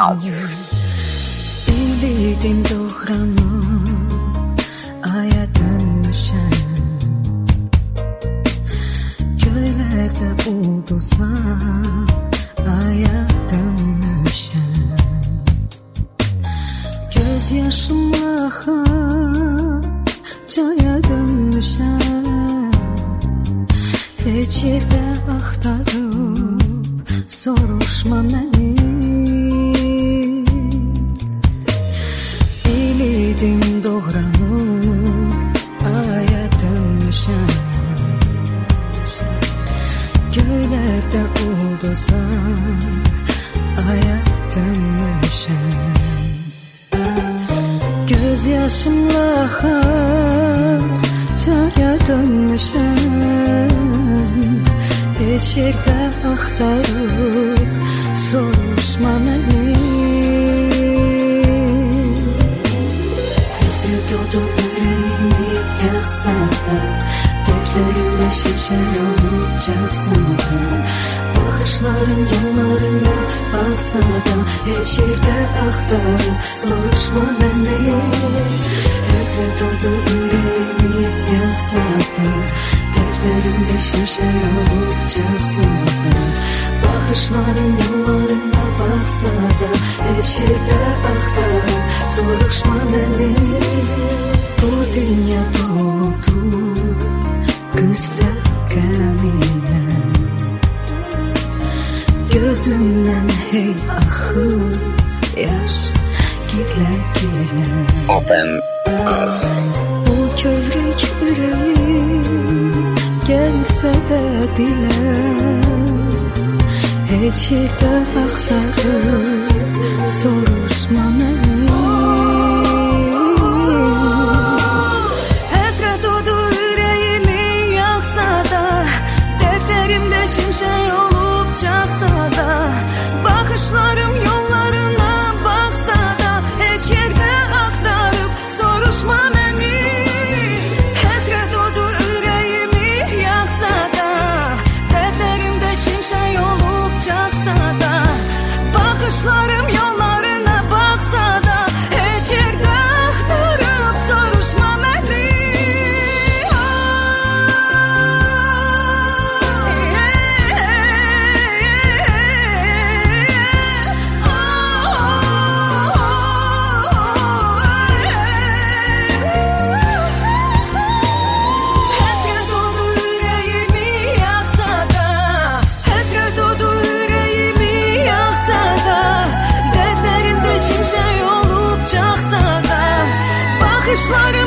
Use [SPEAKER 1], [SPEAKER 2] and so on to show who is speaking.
[SPEAKER 1] Bilidim doğranıp aya dönmüşəm, göylerde ulduzlar aya dönmüşəm. Göz yaşımla caya dönmüşəm. Heç yerdə axtarıb soruşma məni. Bilidim doğranıp aya dönmüşəm, göylerde ulduzlar aya dönmüşəm. Göz yaşımla caya dönmüşəm. Heç yerdə axtarıb soruşma məni. Həsrət odu ürəyimi yaxsa da, dərdlərimdə şimşək olub çaxsa da, baxışlarım yollarına baxsa da, heç yerdə axtarıb soruşma məni. Həsrət odu ürəyimi yaxsa da, dərdlərimdə şimşək olub çaxsa da, baxışlarım yollarına baxsa da, heç yerdə axtarıb soruşma məni. Bu dünya doludur qısa qəminə, gözümdən hey axır yaş gilə-gilə.
[SPEAKER 2] Open Us.
[SPEAKER 1] Bu kövrək ürəyim gəlsə də dilə, heç yerdə axtarıb soruşma məni. Həsrət odu ürəyimi yaxsa da, dərdlərimdə şimşək olub çaxsa da, baxışlarım yollarına baxsa da, heç yerdə axtarıb soruşma məni. Həsrət odu ürəyimi yaxsa da, dərdlərimdə şimşək olub çaxsa da, baxışlarım yollarına baxsa da, heç yerdə axtarıb soruşma məni. Həsrət odu ürəyimi yaxsa da, həsrət odu ürəyimi yaxsa da, dərdlərimdə şimşək olub çaxsa da, baxışlarım